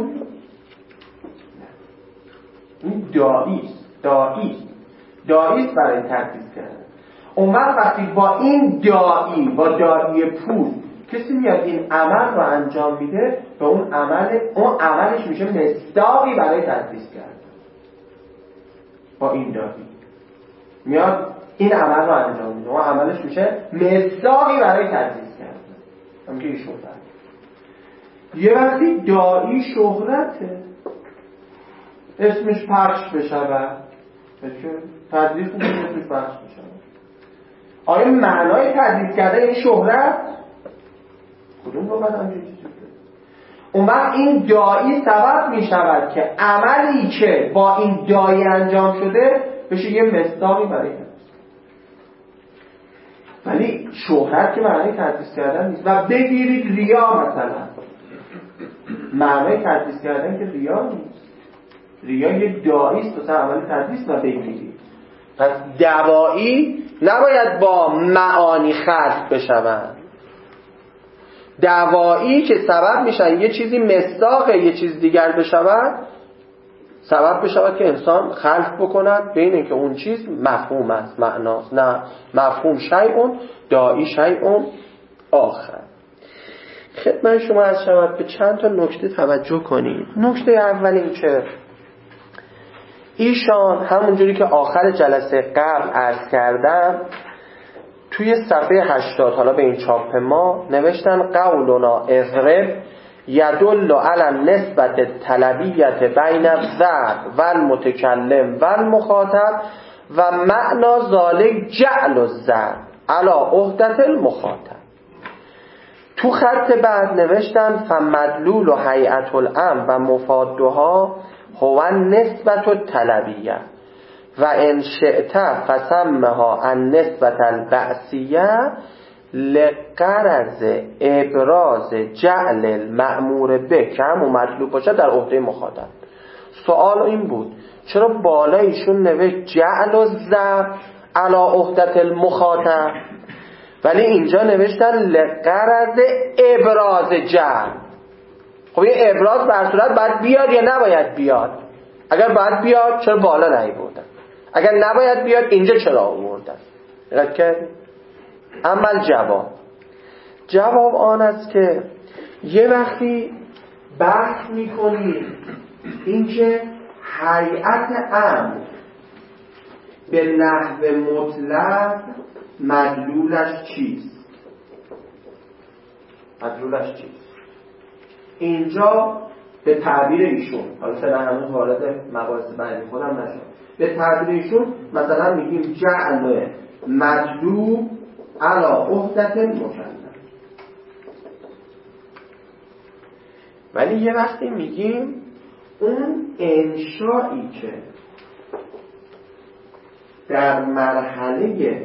این داعیست داعیست داعیست برای تدریس کردن. اون وقتی با این داعی، با داعی پول کسی میاد این عمل رو انجام میده، به اون عمل اون عملش میشه مصداقی برای تدریس کردن. با این داعی میاد این عمل رو انجام میده، اون عملش میشه مصداقی برای تدریس کردن. همون که ایشون فرد یه وقتی داعی شهرته، اسمش پخش بشود، تدریس میشه اسمش پخش بشود. آیا معنای تدریس کردن یعنی شهرت؟ کدوم رو بدم چیزی شده؟ اون وقت این داعی سبب می شود که عملی که با این داعی انجام شده بشه یه مصداقی برای تدریس. ولی شهرت که معنای تدریس کردن نیست. و بگیرید ریا مثلا، معنای تدریس کردن که ریا نیست. ریا یه داعی است واسه عمل تدریس. و بگیرید پس دوایی نباید با معانی خلط بشوند. دعوایی که سبب میشن یه چیزی مصداق یه چیز دیگر بشود، سبب بشود که انسان خلق بکند بین اینکه اون چیز مفهوم است، معناست. نه، مفهوم شیء، داعی شیء آخر. خدمت شما عرض شود به چند تا نکته توجه کنید. نکته اول این که ایشان همونجوری که آخر جلسه قبل عرض کردم توی صفحه هشتاد، حالا به این چاپ ما نوشتن قولنا اضرب یدل علی نسبت طلبیت بین الذات و المتکلم و المخاطب و معنا ذالک جعل الذات علی عهدة المخاطب. تو خط بعد نوشتن فمدلول و هیئت الامر و مفادها هو نسبت الطلبیه و ان شئت فسمها ان نسبت البعثیه لغرض ابراز جعل المأمور به که همون مطلوب باشه در عهده مخاطب. سوال این بود چرا بالا ایشون نوشت جعل الذات علی عهده المخاطب ولی اینجا نوشتن لغرض ابراز جعل؟ خب این ابراز بر صورت باید بیاد یا نباید بیاد؟ اگر باید بیاد چرا بالا نیاوردن؟ اگر نباید بیاد اینجا چرا آوردن؟ دقت کردید؟ اما جواب جواب آن است که یه وقتی بحث میکنید اینکه هیئت امر به نحو مطلق مدلولش چیست؟ مدلولش چیست؟ اینجا به تعبیر ایشون، حالا فعلا هنوز وارد مباحث بعدی خودم نشد، به تعبیر ایشون مثلا میگیم جعل مطلوب علی عهدة المکلف. ولی یه وقتی میگیم اون انشایی که در مرحله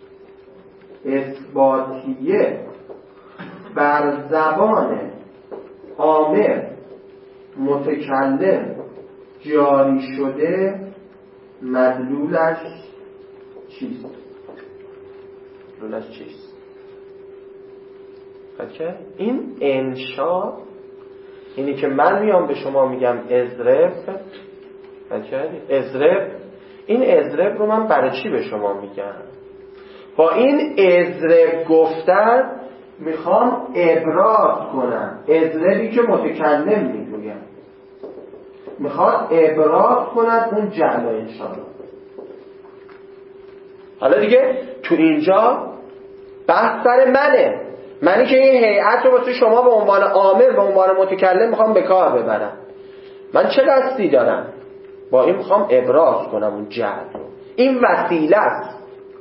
اثباتیه بر زبان عامر متکلم جاری شده مدلولش چیست؟ مدلولش چیست؟ بچه این انشا، اینی که من میام به شما میگم اضرب، بچه اضرب، این اضرب رو من برای چی به شما میگم؟ با این اضرب گفتن میخوام ابراز کنم، اضربی که متکلم میگویم میخواد ابراز کند اون جعل انشاءالله. حالا دیگه تو اینجا بحث سر منه، منی که این هیئت رو واسه شما به عنوان عامل به عنوان متکلم میخوام به کار ببرم. من چه قصدی دارم؟ با این میخوام ابراز کنم اون جعل رو. این وسیله است.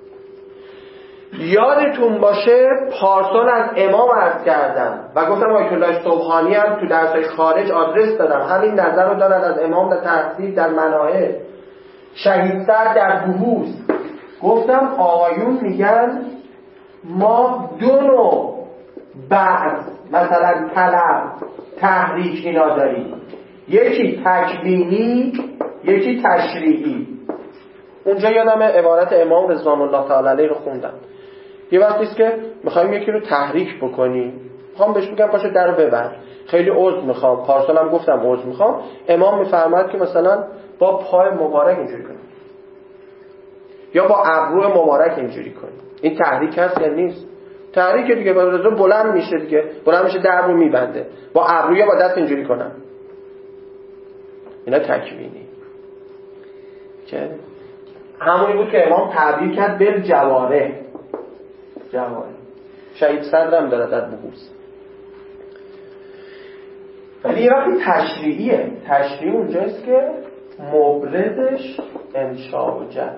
یادتون باشه پارسال از امام عرض کردم و گفتم آیت الله سبحانی هم تو درسای خارج آدرس دادم، همین نظر رو دارد از امام در تحصیل در مناهج، شهیدتر در بحوث. گفتم آقایون میگن ما دو نوع بعض مثلا طلب تحریک اینا داریم، یکی تکوینی یکی تشریعی. اونجا یادم عبارت امام رضوان الله تعالی علیه رو خوندم. یه وقتیست که میخوایم یکی رو تحریک بکنیم، میخوام بهش بگم پاشو درو ببر، خیلی عذر میخوام، پارسالم گفتم عذر میخوام، امام میفرماید که مثلا با پای مبارک اینجوری کنیم یا با ابرو مبارک اینجوری کنیم. این تحریک هست یا نیست؟ تحریک دیگه، با رضا بلند میشه دیگه، بلند میشه درو میبنده، با ابرو یا با دست اینجوری کنم. اینا تکوینی. که همونی بود که امام تعبیر کرد بل جواره. جواره شهید صدرم داره در بحوث. ولی یه وقتی تشریعیه، تشریع اونجاست که مبرزش انشاء و جعل.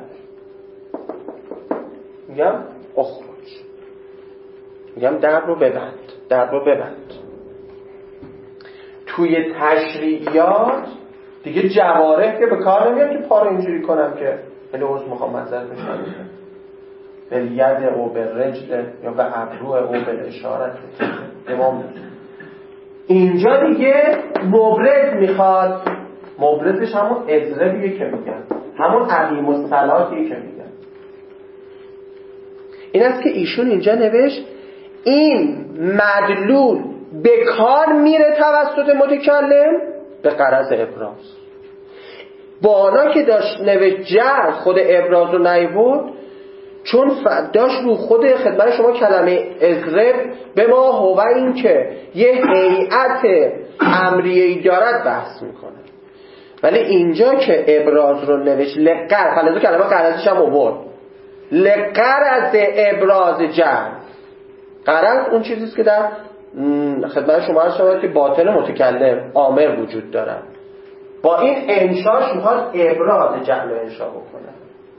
میگم اخرج، میگم در رو ببند، در رو ببند. توی تشریعیات دیگه جواره که به کار نمیاد که پا رو اینجوری کنم که خیلی عوض میخوام منظر بشم به ید او به رجل یا به ابرو او به اشارت امام. اینجا دیگه مبرز میخواد، مبرزش همون اضربیه که میگن، همون عقیم الصلاتیه که میگن. این است که ایشون اینجا نوشت این مدلول به کار میره توسط متکلم به غرض ابراز. بالا که داشت نوشت جعل خود ابراز رو نیورد، چون داشت رو خود خدمت شما کلمه اضرب به ما هو این که یه هیئت امریه‌ای دارد بحث میکنه. ولی اینجا که ابراز رو نوشت لقر، فلزو کلمه قرضش هم آورد، لقرض ابراز جعل. قرض اون چیزیست که در خدمت شما هست شما که باطن متکلم آمر وجود دارد. با این انشاش میخواد ابراز جعل رو انشا بکنه.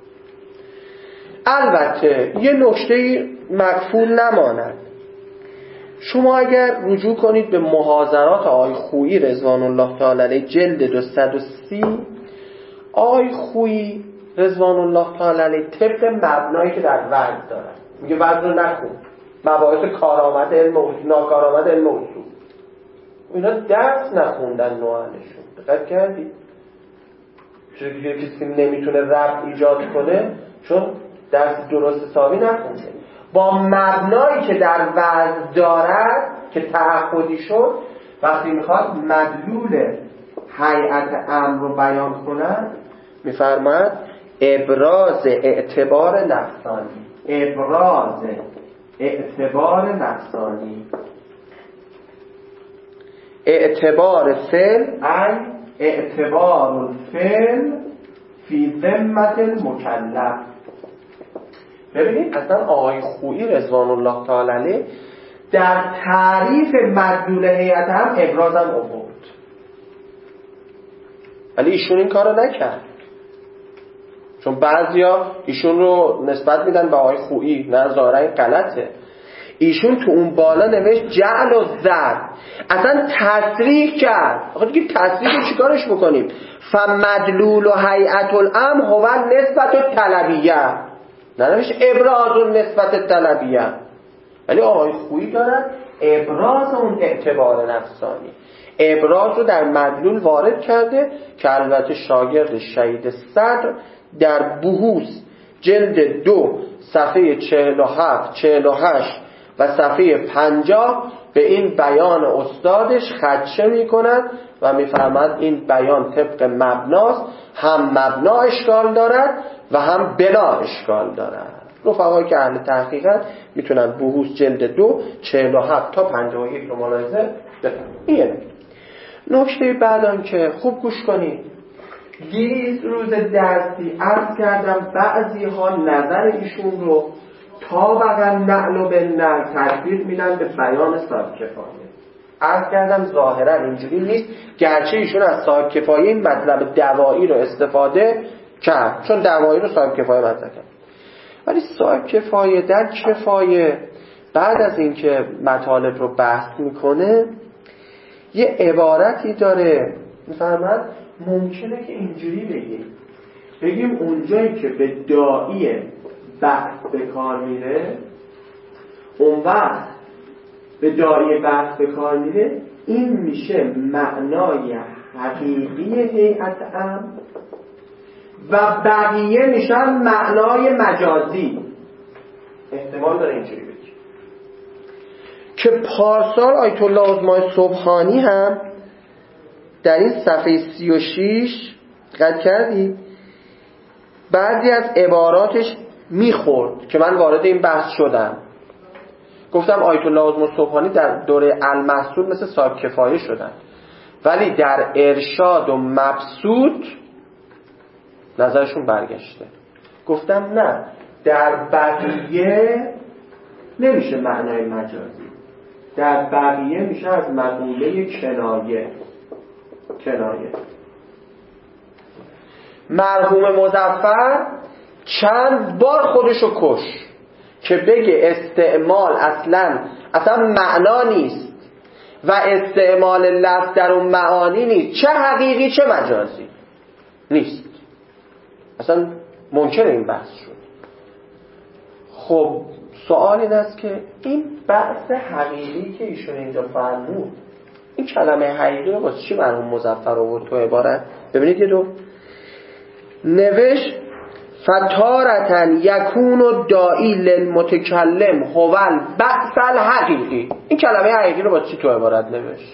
البته یه نکته مغفول نماند. شما اگر رجوع کنید به محاضرات آقای خویی رضوان الله تعالی علیه جلد دو صد و سی، آقای خویی رضوان الله تعالی علیه طبق مبنایی که در وزن دارن میگه وزن رو نخون، مباحث کارآمد علم و ناکارآمد علم و اصول، اینا درس نخوندن نوعنشون. دقت کردید؟ چون که کسی نمیتونه ربط ایجاد کنه چون درس درست حسابی نخونده. با مبنایی که در وزن دارد که تعهدی شد، وقتی میخواد مدلول هیئت امر رو بیان کند میفرماید ابراز اعتبار نفسانی. ابراز اعتبار نفسانی، اعتبار فعل ای اعتبار الفعل فی ذمت المکلف. ببینید اصلا آقای خویی رضوان الله تعالی علیه در تعریف مدلول هیئت هم ابراز هم آورد، ولی ایشون این کارو نکرد. چون بعضیا ایشون رو نسبت میدن به آقای خویی، نه ظاهرا این غلطه. ایشون تو اون بالا نوشت جعل و ضرب، اصلا تصریح کرد. آخه دیگه تصریح رو چیکارش بکنیم؟ فمدلول و هیئت الامر هو نسبت الطلبیه، ننوشت ابراز و نسبت طلبیه. ولی آقای خویی دارن ابراز اون اعتبار نفسانی، ابراز رو در مدلول وارد کرده که البته شاگرد شهید صدر در بحوث جلد دو صفحه چهل و هفت چهل و هشت و صفحه پنجاه به این بیان استادش خدشه می کند و می فرماید این بیان طبق مبناست، هم مبنا اشکال دارد و هم بنا اشکال دارد. رفقایی که اهل تحقیقت میتونن بحوث جلد دو چهل و هفت تا پنجاه و یک رو ملاحظه بفرمایید. اینه نکته بعدم که خوب گوش کنید. دیروز روز درسی عرض کردم بعضی ها نظر ایشون رو تا بقیه نعل و به نعل تطبیق میدن به بیان صاحب کفایه. عرض کردم ظاهرا اینجوری نیست، گرچه ایشون از صاحب کفایه این مطلب دوایی رو استفاده کرد چون دوایی رو صاحب کفایه مطلب کرد، ولی صاحب کفایه در کفایه بعد از اینکه مطالب رو بحث میکنه یه عبارتی داره، میفرماد ممکنه که اینجوری بگیم بگیم اونجایی که به داعی بحث به کار میره، اون وقت به داعی بحث به کار میره، این میشه معنای حقیقی هیئت امر و بقیه میشن معنای مجازی. احتمال داره اینجوری بگیم که پارسال آیت الله عظمای سبحانی هم در این صفحه سی و شش قد کردی بعضی از عباراتش میخورد که من وارد این بحث شدم. گفتم آیت الله عظمای سبحانی در دوره المحصول مثل صاحب کفایه شدن، ولی در ارشاد و مبسوط نظرشون برگشته. گفتم نه، در بقیه نمیشه معنای مجازی، در بقیه میشه از مقوله کنایه. کنایه مرحوم مظفر چند بار خودشو کش که بگه استعمال اصلا اصلا معنا نیست و استعمال لفظ در اون معانی نیست، چه حقیقی چه مجازی نیست. اصلا ممکنه این بحث شد. خب سوال این است که این بحث حقیقی که ایشون اینجا فرمود، این کلمه حقیقی رو واسه چی مرحوم مظفر آورد تو عبارت؟ ببینید یه دو نوشت فتارتن یکون داعی للمتکلم هو البعث الحقیقی. این کلمه حقیقی رو با چی تو عبارت نوشت؟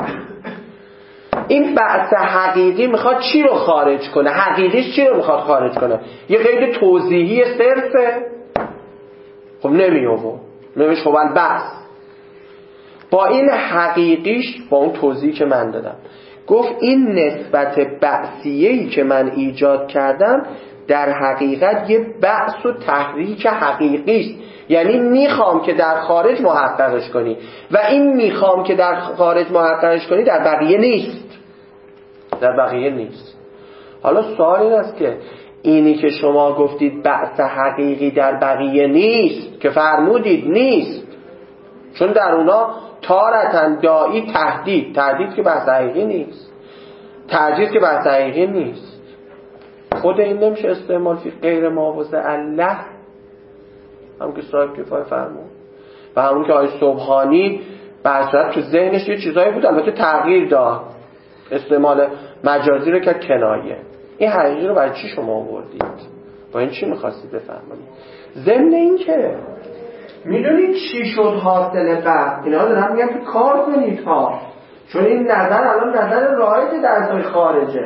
این بعث حقیقی میخواد چی رو خارج کنه؟ حقیقیش چی رو میخواد خارج کنه؟ یه قید توضیحی صرفه؟ خب نمیوه نوشت هو البعث. با این حقیقیش، با اون توضیحی که من دادم، گفت این نسبت بعثیه‌ای که من ایجاد کردم در حقیقت یه بعث و تحریک حقیقی است. یعنی میخوام که در خارج محققش کنی و این میخوام که در خارج محققش کنی در بقیه نیست، در بقیه نیست. حالا سوال این است که اینی که شما گفتید بعث حقیقی در بقیه نیست، که فرمودید نیست، چون در اونا تارتن داعی تهدید، تهدید که بحث حقیقی نیست، تهدید که بحث حقیقی نیست. خود این نمیشه استعمال فی غیر ما وضع الله، همون که صاحب کفایه فرمود و همون که آقای سبحانی بحثت تو ذهنش یه چیزایی بود البته تغییر داد، استعمال مجازی رو که کنایه. این حقیقی رو برای چی شما آوردید؟ با این چی میخواستید بفرمایید؟ ضمن این که میدونید چی شد حاصل بحث؟ اینا دارم میگم که کار کنید ها، چون این نظر الان نظر رایج در خارجه،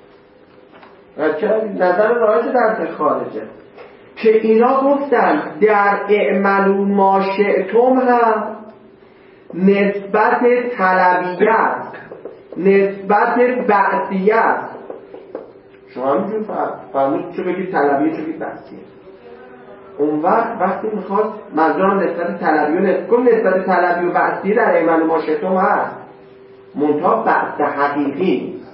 نظر رایج در خارجه که اینا گفتن در اعملوا ما شئتم هم نسبت طلبیت، نسبت بعثیت. شما همینجور فرمود چه بگید طلبیه چه بگید بعثیه. اون وقت وقتی میخواد منظورم نسبت طلبی و نسبت, نسبت طلبی و بعثیه در اعملوا ما شئتم هست، منتها بعث حقیقی نیست.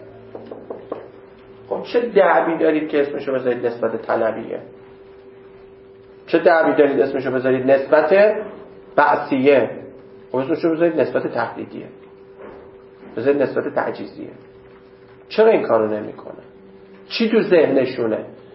خب چه دعوی دارید که اسمشو بذارید نسبت طلبیه؟ چه دعوی دارید اسمشو بذارید نسبت بعثیه؟ خب اسمشو بذارید نسبت تهدیدیه، بذارید نسبت تعجیزیه. چرا این کارو نمیکنه؟ چی تو ذهنشونه؟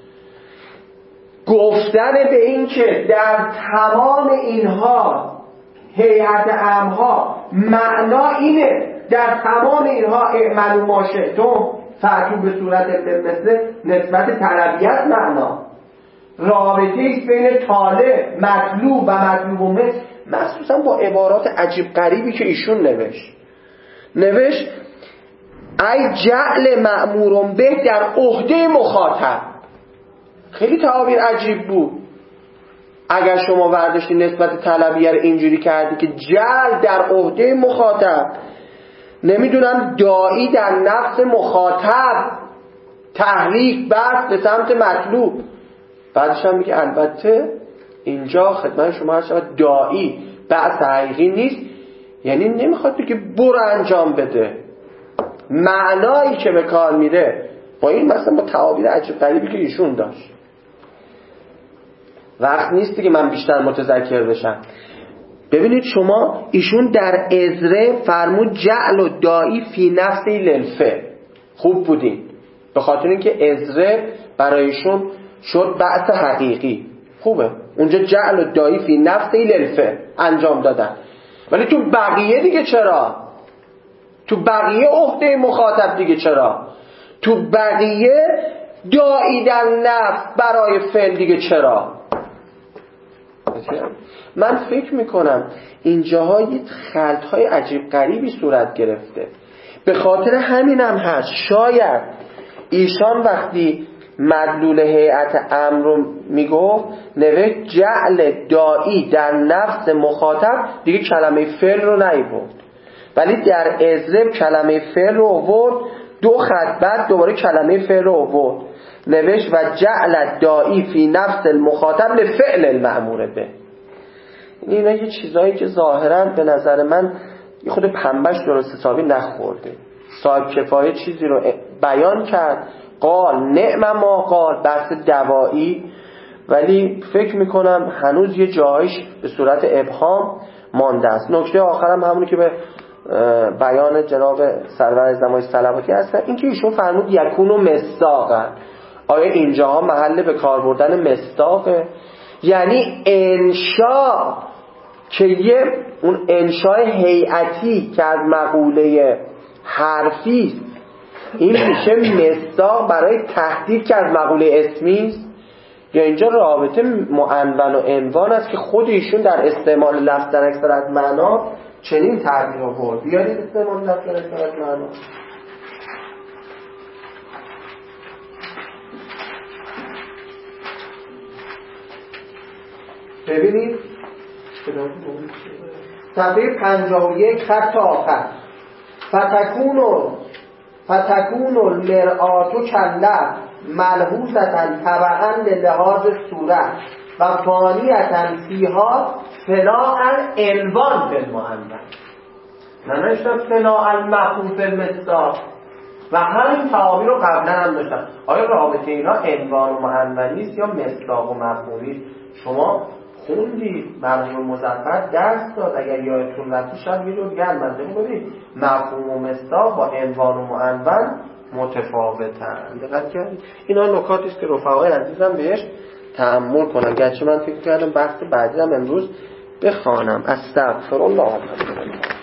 گفتن به این که در تمام اینها هیئت امرها معنا اینه، در تمام اینها اعملوا ما شئتم فأتوا به صورت مثل نسبت طلبیت معنا، رابطه ایست بین طالب مطلوب و مطلوب و مثل، مخصوصا با عبارات عجیب غریبی که ایشون نوشت نوشت ای جعل مأمور به در عهده مخاطب. خیلی تعابیر عجیب بود. اگر شما ورداشتی نسبت طلبیه رو اینجوری کردی که جعل در عهده مخاطب، نمیدونم داعی در نفس مخاطب، تحریک بس به سمت مطلوب. بعدش هم میگه البته اینجا خدمت شما هر شود داعی بعث حقیقی نیست، یعنی نمیخواد بگه برو انجام بده. معنایی که به کار میره با این مثلا با تعابیر عجیب غریبی که ایشون داشت. وقت نیست که من بیشتر متذکر بشم. ببینید شما ایشون در عذره فرمود جعل و داعی فی نفسی للفعل. خوب بودین به خاطر اینکه عذره برایشون شد بعث حقیقی، خوبه. اونجا جعل و داعی فی نفسی للفعل انجام دادن. ولی تو بقیه دیگه چرا؟ تو بقیه عهده مخاطب دیگه چرا؟ تو بقیه داعی در نفس برای فعل دیگه چرا؟ من فکر میکنم اینجاها یه خلطهای عجیب غریبی صورت گرفته. به خاطر همینم هست شاید ایشان وقتی مدلول هیئت امر رو میگفت نوشت جعل داعی در نفس مخاطب، دیگه کلمه فعل رو نیورد، ولی در اذرب کلمه فعل رو آورد، دو خط بعد دوباره کلمه فعل رو آورد، نوشت و جعل داعی فی نفس المخاطب لفعل المأمور به. اینا یه چیزایی که ظاهرا به نظر من یه خود پنبش درست حسابی نخورده. صاحب کفایه چیزی رو بیان کرد، قال نعم ما قال، بحث دوایی، ولی فکر میکنم هنوز یه جایش به صورت ابهام مانده است. نکته آخرم همونی که به بیان جناب سرور زمای صلواتی هستن، این که ایشون فرمود یکون و مصداقن. آیا اینجاها محل به کار بردن مصداقه؟ یعنی انشاء که یه اون انشاء هیئتی که از مقوله حرفی، این میشه مصداق برای تهدید که از مقوله اسمی است. یا اینجا رابطه معنون و عنوان است که خود ایشون در استعمال لفظ در اکثر از معنا چنین تعبیر آورد. بیارید استعمال لفظ در اکثر از معنا. ببینید صفحه پنجاه و یک خط آخر. فتکونو فتکونو المرآتو کلف ملحوظتن طبعا للحاظ صورت و فانیتن فیها فناء العنوان بالمعنون. ننشتم فناء المفهوم بالمصداق و همین تعابیر رو قبلا هم داشتم. آیا رابطه اینا عنوان و معنونی است یا مصداق و مفهومی است؟ شما خوندید مرحوم مظفر درس داد، اگر یادتون رفته شب یه رو دیگه المنطقه ببینید مفهوم و مصداق با عنوان و معنون متفاوتن. دقت کردید؟ اینا نکاتی است که رفقای عزیزم بهش تأمل کنن. گرچه من فکر کردم بحث بعدی هم امروز بخوانم. استغفر الله.